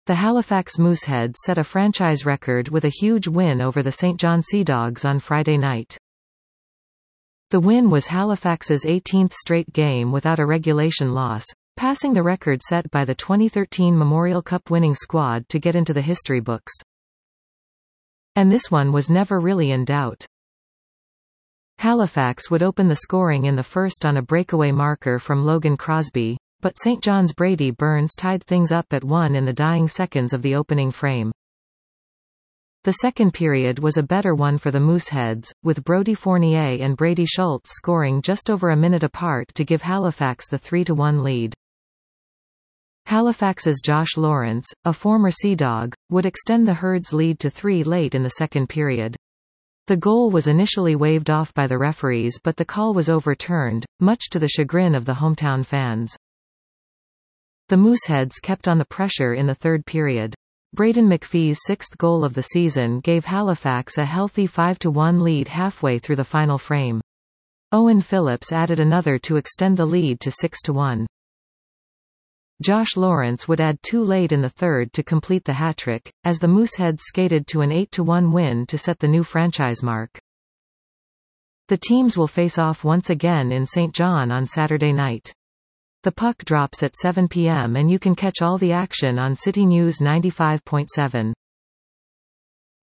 The Halifax Mooseheads set a franchise record with a huge win over the St. John Sea Dogs on Friday night. The win was Halifax's 18th straight game without a regulation loss, passing the record set by the 2013 Memorial Cup winning squad to get into the history books. And this one was never really in doubt. Halifax would open the scoring in the first on a breakaway marker from Logan Crosby, but St. John's Brady Burns tied things up at 1 in the dying seconds of the opening frame. The second period was a better one for the Mooseheads, with Brodie Fournier and Brady Schultz scoring just over a minute apart to give Halifax the 3-1 lead. Halifax's Josh Lawrence, a former Sea Dog, would extend the Herd's lead to 3 late in the second period. The goal was initially waved off by the referees, but the call was overturned, much to the chagrin of the hometown fans. The Mooseheads kept on the pressure in the third period. Braden McPhee's 6th goal of the season gave Halifax a healthy 5-1 lead halfway through the final frame. Owen Phillips added another to extend the lead to 6-1. Josh Lawrence would add 2 late in the third to complete the hat-trick, as the Mooseheads skated to an 8-1 win to set the new franchise mark. The teams will face off once again in St. John on Saturday night. The puck drops at 7 p.m. and you can catch all the action on City News 95.7.